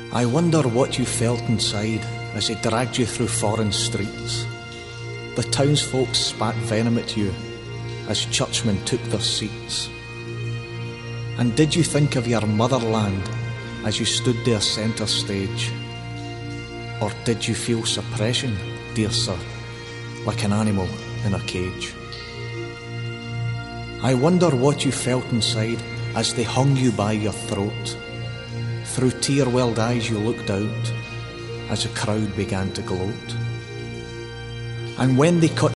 I wonder what you felt inside as they dragged you through foreign streets. The townsfolk spat venom at you as churchmen took their seats. And did you think of your motherland as you stood there centre stage? Or did you feel suppression, dear sir, like an animal in a cage? I wonder what you felt inside as they hung you by your throat. Through tear-welled eyes you looked out as the crowd began to gloat. And when they cut